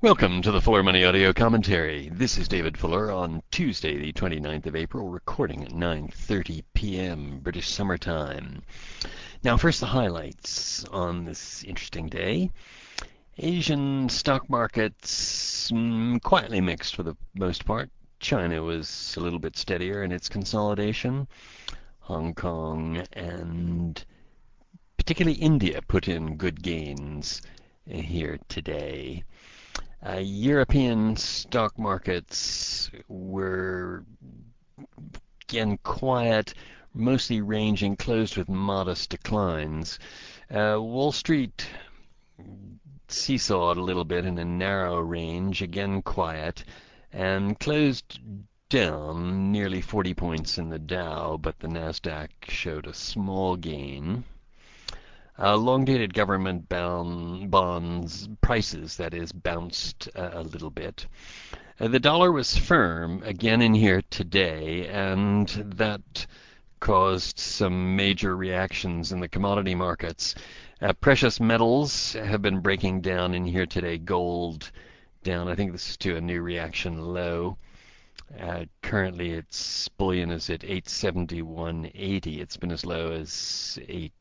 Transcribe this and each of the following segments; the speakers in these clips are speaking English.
Welcome to the Fuller Money Audio Commentary. This is David Fuller on Tuesday, the 29th of April, recording at 9:30 p.m. British Summer Time. Now, first the highlights on this interesting day. Asian stock markets quietly mixed for the most part. China was a little bit steadier in its consolidation. Hong Kong and particularly India put in good gains here today. European stock markets were again quiet, mostly ranging, closed with modest declines. Wall Street seesawed a little bit in a narrow range, again quiet, and closed down nearly 40 points in the Dow, but the Nasdaq showed a small gain. Long-dated government bonds prices, that is, bounced a little bit. The dollar was firm again in here today, and that caused some major reactions in the commodity markets. Precious metals have been breaking down in here today. Gold down, I think this is to a new reaction low. Currently, its bullion is at 871.80. It's been as low as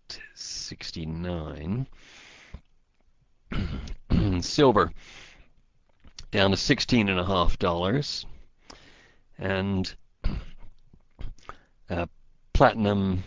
869. Silver down to $16.50, and platinum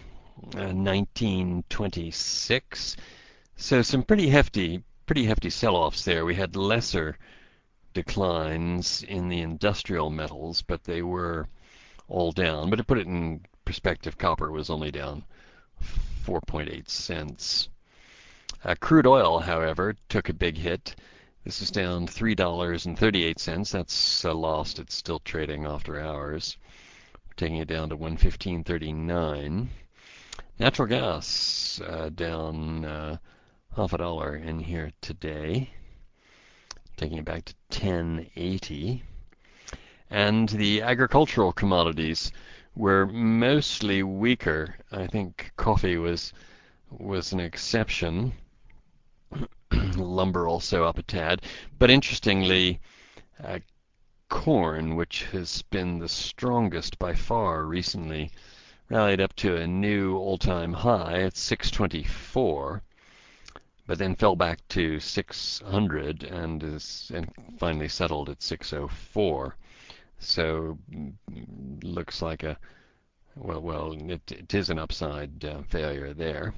1926. So some pretty hefty sell-offs there. We had lesser declines in the industrial metals, but they were all down. But to put it in perspective, copper was only down 4.8 cents. Crude oil, however, took a big hit. This is down $3.38. That's a loss. It's still trading after hours, taking it down to 115.39. Natural gas down half a dollar in here today, taking it back to 10.80. And the agricultural commodities were mostly weaker. I think coffee was an exception. Lumber also up a tad. But interestingly, corn, which has been the strongest by far recently, rallied up to a new all-time high at 624. But then fell back to 600 and finally settled at 604. So looks like it is an upside failure there.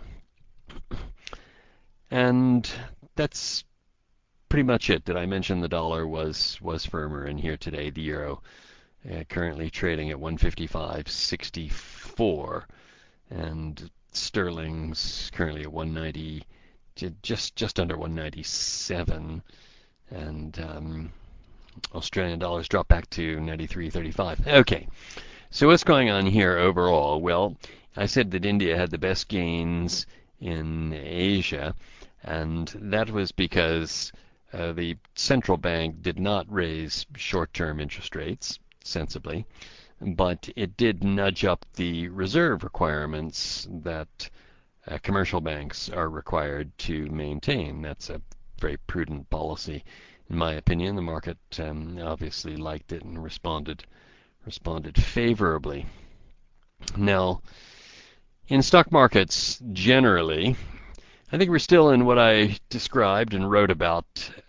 And that's pretty much it. Did I mention the dollar was firmer in here today? The euro currently trading at 155.64, and sterling's currently at 190. Just under 197, and Australian dollars dropped back to 93.35. Okay, so what's going on here overall? Well, I said that India had the best gains in Asia, and that was because the central bank did not raise short-term interest rates sensibly, but it did nudge up the reserve requirements that commercial banks are required to maintain. That's a very prudent policy, in my opinion. The market obviously liked it and responded favorably. Now, in stock markets generally, I think we're still in what I described and wrote about,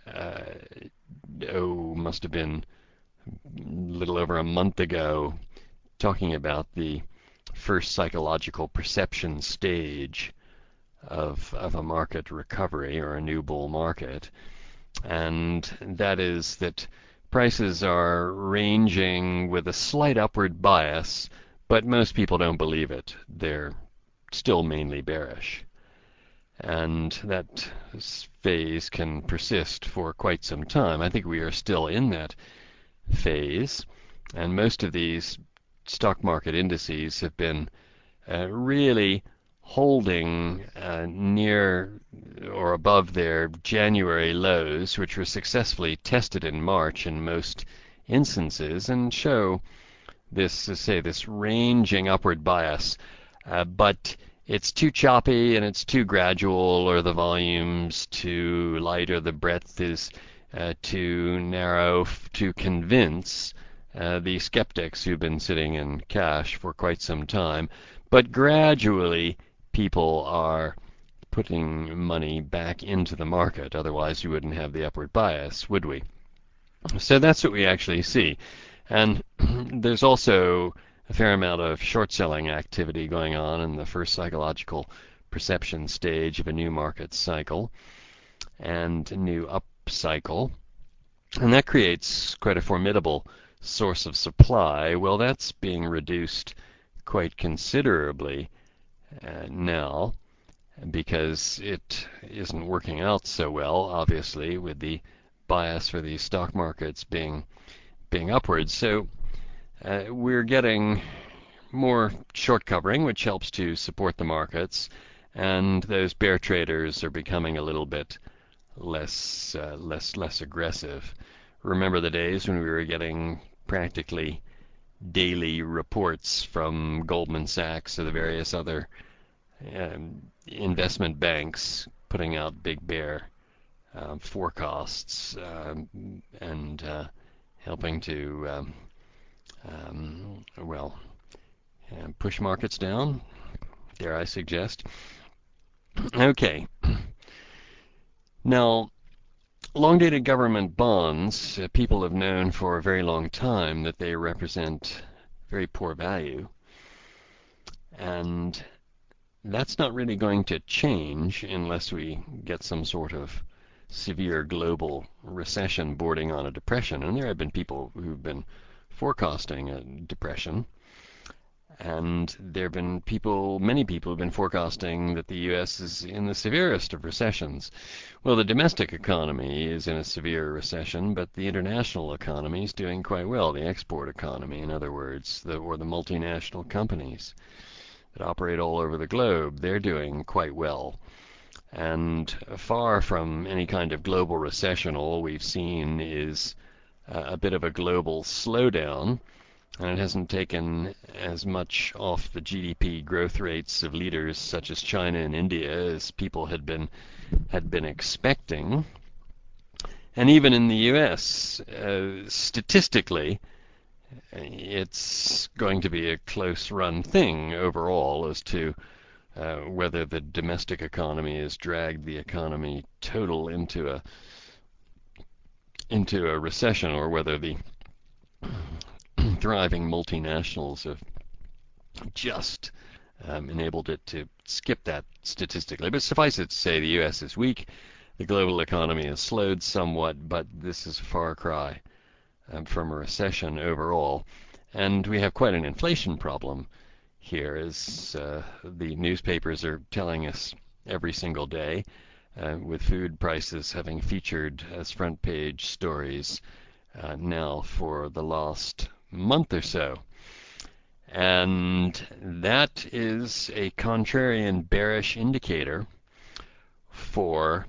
must have been a little over a month ago, talking about the first psychological perception stage of a market recovery or a new bull market, and that is that prices are ranging with a slight upward bias, but most people don't believe it. They're still mainly bearish, and that phase can persist for quite some time. I think we are still in that phase, and most of these stock market indices have been really holding near or above their January lows, which were successfully tested in March in most instances, and show this ranging upward bias. But it's too choppy and it's too gradual, or the volume's too light, or the breadth is to convince the skeptics who've been sitting in cash for quite some time. But gradually, people are putting money back into the market. Otherwise, you wouldn't have the upward bias, would we? So that's what we actually see. And there's also a fair amount of short selling activity going on in the first psychological perception stage of a new market cycle and a new up cycle. And that creates quite a formidable source of supply. Well, that's being reduced quite considerably now because it isn't working out so well, obviously, with the bias for the stock markets being upwards. So we're getting more short covering, which helps to support the markets, and those bear traders are becoming a little bit less aggressive. Remember the days when we were getting practically daily reports from Goldman Sachs or the various other investment banks putting out big bear forecasts and helping to push markets down, dare I suggest. Okay. Now, long-dated government bonds, people have known for a very long time that they represent very poor value. And that's not really going to change unless we get some sort of severe global recession bordering on a depression. And there have been people who've been forecasting a depression. And there have been many people who've been forecasting that the U.S. is in the severest of recessions. Well, the domestic economy is in a severe recession, but the international economy is doing quite well. The export economy, in other words, or the multinational companies that operate all over the globe, they're doing quite well. And far from any kind of global recession, all we've seen is a bit of a global slowdown, and it hasn't taken as much off the GDP growth rates of leaders such as China and India as people had been expecting. And even in the U.S., statistically, it's going to be a close-run thing overall as to whether the domestic economy has dragged the economy total into a recession, or whether the thriving multinationals have just enabled it to skip that statistically. But suffice it to say, the U.S. is weak. The global economy has slowed somewhat, but this is a far cry from a recession overall. And we have quite an inflation problem here, as the newspapers are telling us every single day, with food prices having featured as front page stories now for the last month or so. And that is a contrarian bearish indicator for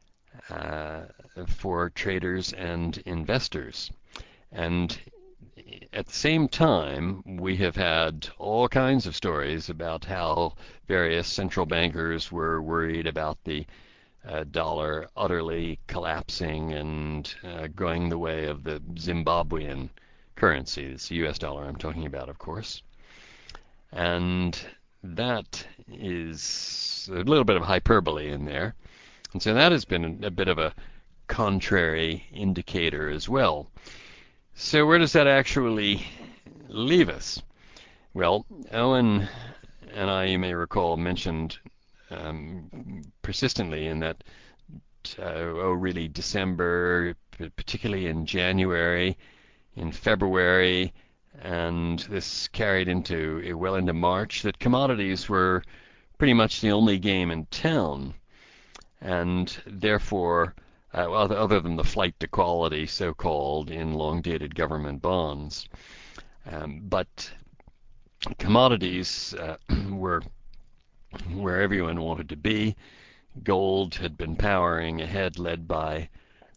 traders and investors. And at the same time, we have had all kinds of stories about how various central bankers were worried about the dollar utterly collapsing and going the way of the Zimbabwean currency. It's the US dollar I'm talking about, of course. And that is a little bit of hyperbole in there. And so that has been a bit of a contrary indicator as well. So where does that actually leave us? Well, Owen and I, you may recall, mentioned persistently in that, really December, particularly in January, in February, and this carried well into March, that commodities were pretty much the only game in town. And therefore, other than the flight to quality, so-called, in long-dated government bonds. But commodities were where everyone wanted to be. Gold had been powering ahead, led by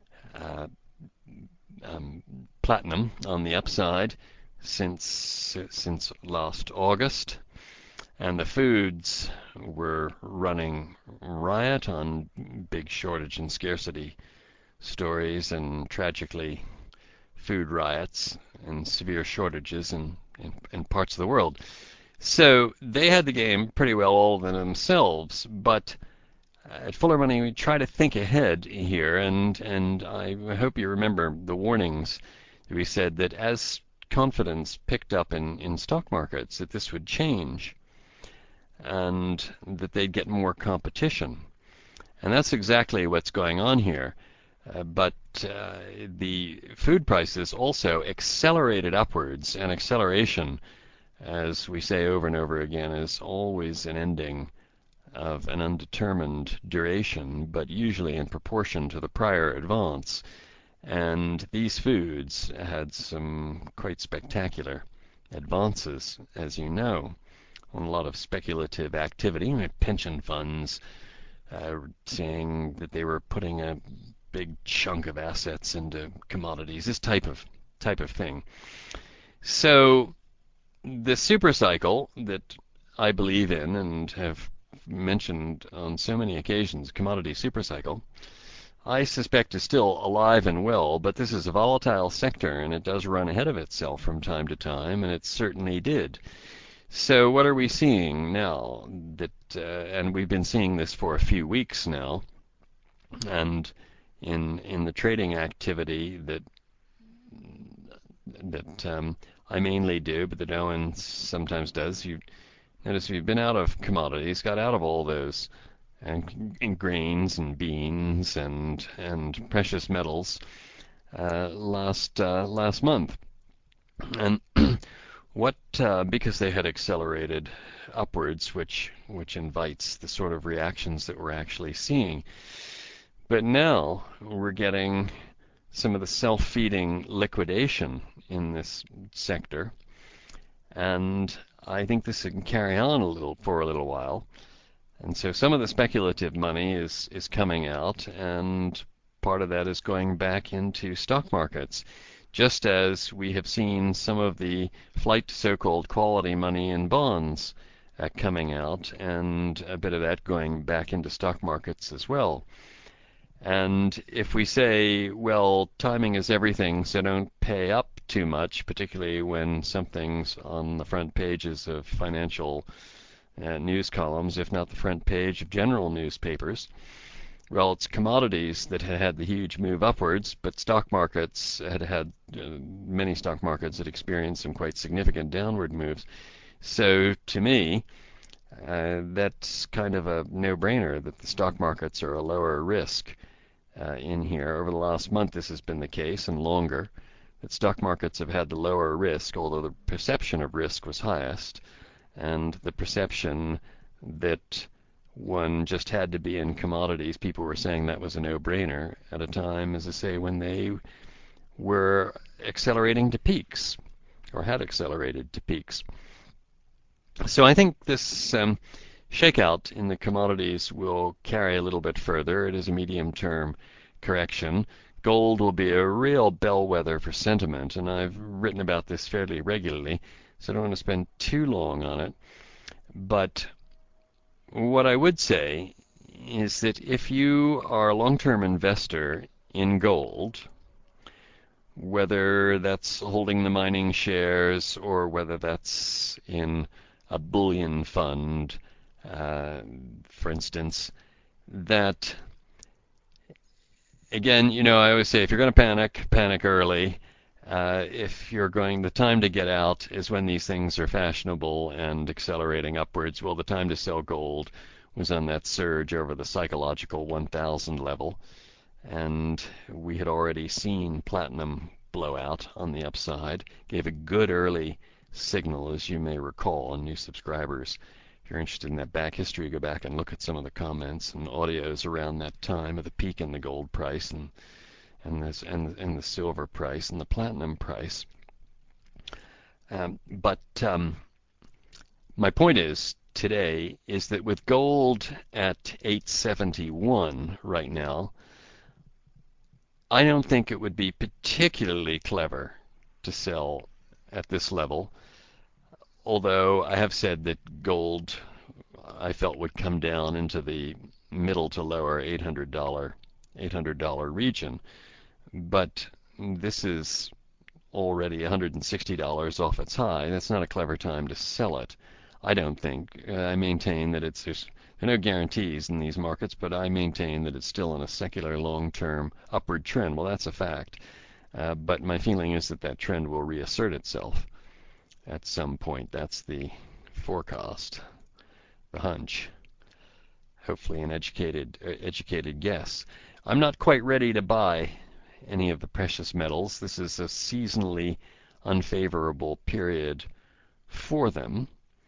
platinum on the upside since last August. And the foods were running riot on big shortage and scarcity stories and tragically food riots and severe shortages in parts of the world. So they had the game pretty well all themselves, but at Fuller Money we try to think ahead here, and I hope you remember the warnings that we said that as confidence picked up in stock markets that this would change and that they'd get more competition. And that's exactly what's going on here. But the food prices also accelerated upwards, and acceleration, as we say over and over again, is always an ending of an undetermined duration, but usually in proportion to the prior advance. And these foods had some quite spectacular advances, as you know, on a lot of speculative activity. Pension funds saying that they were putting a big chunk of assets into commodities, this type of thing. So the super cycle that I believe in and have mentioned on so many occasions, commodity super cycle, I suspect is still alive and well, but this is a volatile sector and it does run ahead of itself from time to time, and it certainly did. So what are we seeing now? And we've been seeing this for a few weeks now, and in the trading activity that I mainly do, but that Owen sometimes does. You notice we've been out of commodities, got out of all those and grains and beans and precious metals last month, and what because they had accelerated upwards, which invites the sort of reactions that we're actually seeing. But now we're getting some of the self-feeding liquidation in this sector, and I think this can carry on for a little while. And so some of the speculative money is coming out, and part of that is going back into stock markets, just as we have seen some of the flight to so-called quality money in bonds coming out, and a bit of that going back into stock markets as well. And if we say, well, timing is everything, so don't pay up too much, particularly when something's on the front pages of financial news columns, if not the front page of general newspapers. Well, it's commodities that had the huge move upwards, but stock markets had many stock markets had experienced some quite significant downward moves. So to me, that's kind of a no-brainer that the stock markets are a lower risk in here. Over the last month, this has been the case, and longer, that stock markets have had the lower risk, although the perception of risk was highest, and the perception that one just had to be in commodities, people were saying that was a no-brainer at a time, as I say, when they were accelerating to peaks, or had accelerated to peaks. So I think this shakeout in the commodities will carry a little bit further. It is a medium-term correction. Gold will be a real bellwether for sentiment, and I've written about this fairly regularly, so I don't want to spend too long on it. But what I would say is that if you are a long-term investor in gold, whether that's holding the mining shares or whether that's in a bullion fund, for instance, that again, I always say if you're going to panic, panic early. If you're going, the time to get out is when these things are fashionable and accelerating upwards. Well, the time to sell gold was on that surge over the psychological 1,000 level, and we had already seen platinum blow out on the upside. Gave a good early signal, as you may recall, and new subscribers. If you're interested in that back history, go back and look at some of the comments and audios around that time of the peak in the gold price and the silver price and the platinum price. But my point is today is that with gold at 871 right now, I don't think it would be particularly clever to sell at this level. Although I have said that gold I felt would come down into the middle to lower $800 $800 region. But this is already $160 off its high. That's not a clever time to sell it, I don't think. I maintain that there are no guarantees in these markets, but I maintain that it's still in a secular long-term upward trend. Well, that's a fact. But my feeling is that that trend will reassert itself at some point. That's the forecast, the hunch. Hopefully an educated guess. I'm not quite ready to buy any of the precious metals. This is a seasonally unfavorable period for them,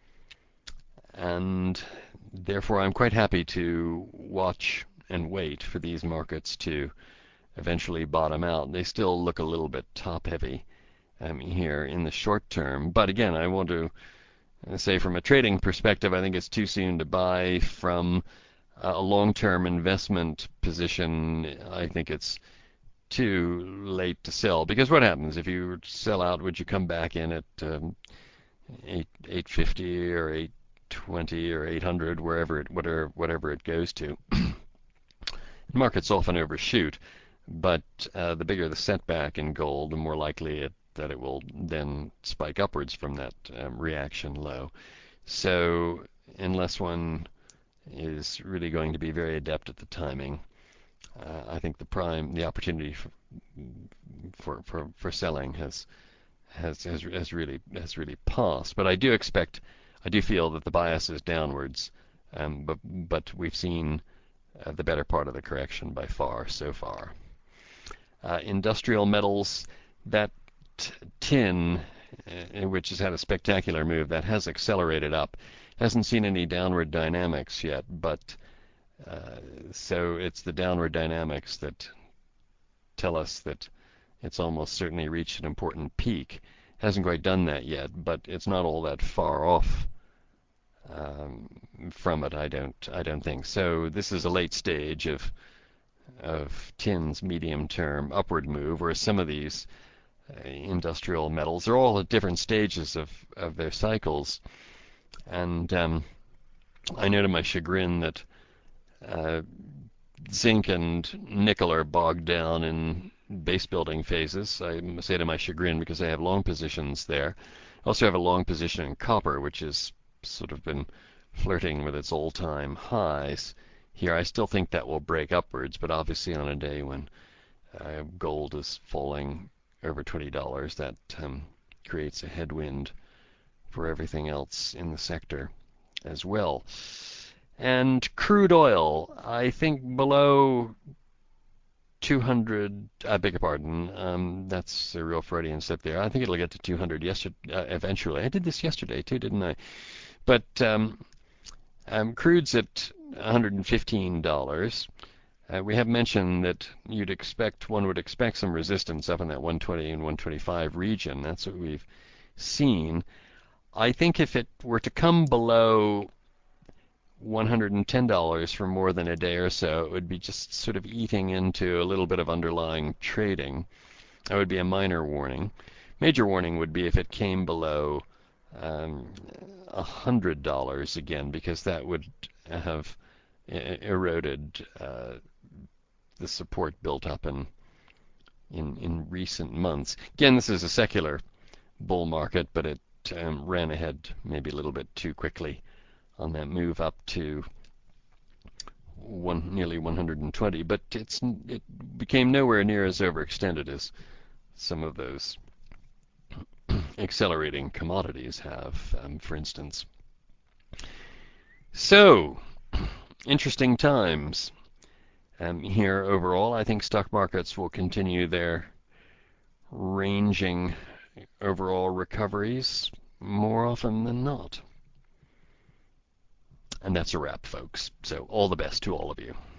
and therefore I'm quite happy to watch and wait for these markets to eventually bottom out. They still look a little bit top heavy here in the short term, but again, I want to say from a trading perspective, I think it's too soon to buy. From a long-term investment position, I think it's too late to sell, because what happens if you sell out? Would you come back in at 850 or 820 or 800, whatever it goes to? Markets often overshoot, but the bigger the setback in gold, the more likely that it will then spike upwards from that reaction low. So unless one is really going to be very adept at the timing, I think the opportunity for selling has really passed. But I do feel that the bias is downwards. But we've seen the better part of the correction by far so far. Industrial metals, that tin, which has had a spectacular move, that has accelerated up, hasn't seen any downward dynamics yet, but so it's the downward dynamics that tell us that it's almost certainly reached an important peak. Hasn't quite done that yet, but it's not all that far off from it. I don't think so. This is a late stage of tin's medium-term upward move, whereas some of these industrial metals are all at different stages of their cycles. And I know to my chagrin that zinc and nickel are bogged down in base building phases. I say to my chagrin because I have long positions there. I also have a long position in copper, which has sort of been flirting with its all-time highs. Here I still think that will break upwards, but obviously on a day when gold is falling over $20, that creates a headwind for everything else in the sector as well. And crude oil, I think below 200, I beg your pardon, that's a real Freudian slip there. I think it'll get to 200 eventually. I did this yesterday too, didn't I? But crude's at $115. We have mentioned that one would expect some resistance up in that 120 and 125 region. That's what we've seen. I think if it were to come below $110 for more than a day or so, it would be just sort of eating into a little bit of underlying trading. That would be a minor warning. Major warning would be if it came below $100 again, because that would have eroded the support built up in recent months. Again, this is a secular bull market, but it ran ahead maybe a little bit too quickly on that move up to nearly 120. But it became nowhere near as overextended as some of those accelerating commodities have, for instance. So, interesting times here overall. I think stock markets will continue their ranging overall recoveries more often than not. And that's a wrap, folks. So all the best to all of you.